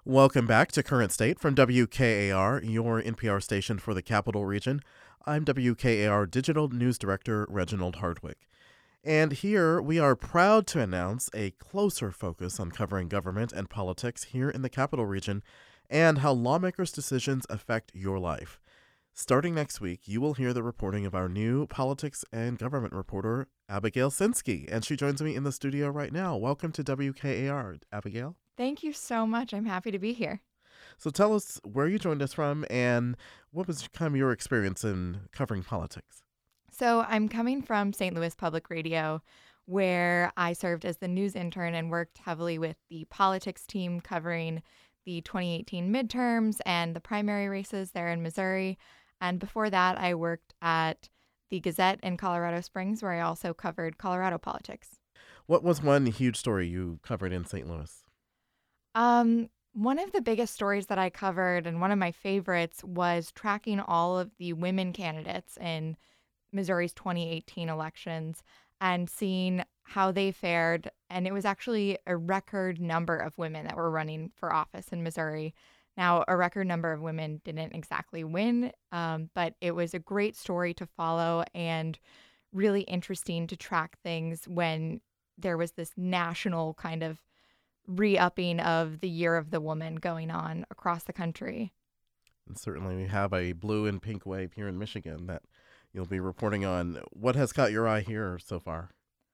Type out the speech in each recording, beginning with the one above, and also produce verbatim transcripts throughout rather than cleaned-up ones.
Welcome back to Current State from W K A R, your N P R station for the Capital Region. I'm W K A R Digital News Director Reginald Hardwick. And here we are proud to announce a closer focus on covering government and politics here in the Capital Region and how lawmakers' decisions affect your life. Starting next week, you will hear the reporting of our new politics and government reporter, Abigail Senski, and she joins me in the studio right now. Welcome to W K A R, Abigail. Thank you so much. I'm happy to be here. So tell us where you joined us from and what was kind of your experience in covering politics? So I'm coming from Saint Louis Public Radio, where I served as the news intern and worked heavily with the politics team covering the twenty eighteen midterms and the primary races there in Missouri. And before that, I worked at the Gazette in Colorado Springs, where I also covered Colorado politics. What was one huge story you covered in Saint Louis? Um, one of the biggest stories that I covered and one of my favorites was tracking all of the women candidates in Missouri's twenty eighteen elections and seeing how they fared. And it was actually a record number of women that were running for office in Missouri. Now, a record number of women didn't exactly win, um, but it was a great story to follow and really interesting to track things when there was this national kind of re-upping of the Year of the Woman going on across the country. And certainly we have a blue and pink wave here in Michigan that you'll be reporting on. What has caught your eye here so far?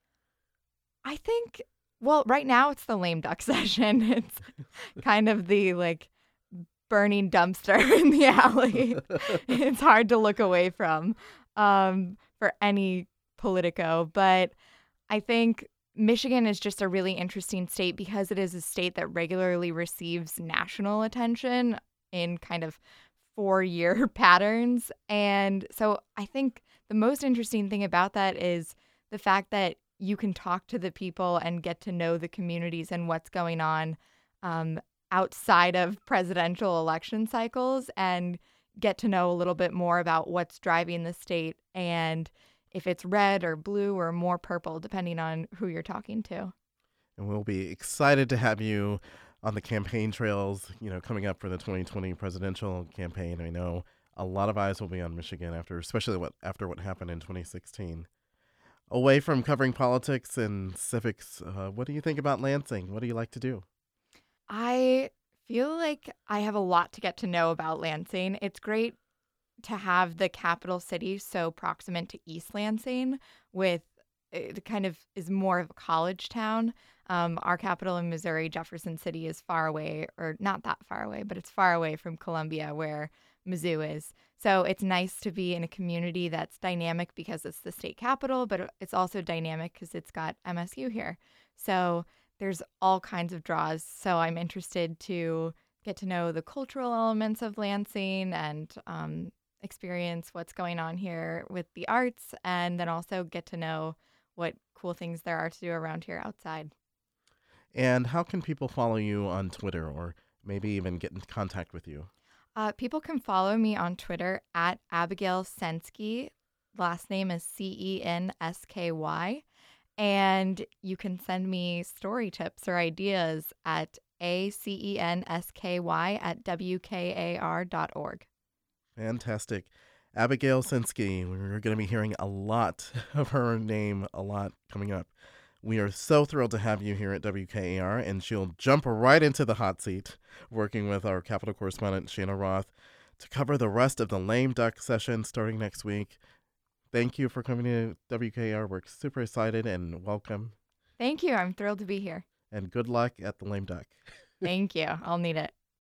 I think, well, right now it's the lame duck session. It's kind of the like burning dumpster in the alley. It's hard to look away from um, for any Politico. But I think Michigan is just a really interesting state because it is a state that regularly receives national attention in kind of four-year patterns. And so I think the most interesting thing about that is the fact that you can talk to the people and get to know the communities and what's going on um, outside of presidential election cycles and get to know a little bit more about what's driving the state and if it's red or blue or more purple, depending on who you're talking to. And we'll be excited to have you on the campaign trails, you know, coming up for the twenty twenty presidential campaign. I know a lot of eyes will be on Michigan after, especially what after what happened in twenty sixteen. Away from covering politics and civics, uh, what do you think about Lansing? What do you like to do? I feel like I have a lot to get to know about Lansing. It's great to have the capital city so proximate to East Lansing, with it kind of is more of a college town. Um, our capital in Missouri, Jefferson City, is far away, or not that far away, but it's far away from Columbia, where Mizzou is. So it's nice to be in a community that's dynamic because it's the state capital, but it's also dynamic because it's got M S U here. So there's all kinds of draws. So I'm interested to get to know the cultural elements of Lansing and um, experience what's going on here with the arts, and then also get to know what cool things there are to do around here outside. And how can people follow you on Twitter or maybe even get in contact with you? Uh, people can follow me on Twitter at Abigail Senski. Last name is C E N S K Y. And you can send me story tips or ideas at A C E N S K Y at W K A R dot org. Fantastic. Abigail Senski, we're going to be hearing a lot of her name a lot coming up. We are so thrilled to have you here at W K A R, and she'll jump right into the hot seat, working with our Capitol correspondent, Shanna Roth, to cover the rest of the lame duck session starting next week. Thank you for coming to W K A R. We're super excited and welcome. Thank you. I'm thrilled to be here. And good luck at the lame duck. Thank you. I'll need it.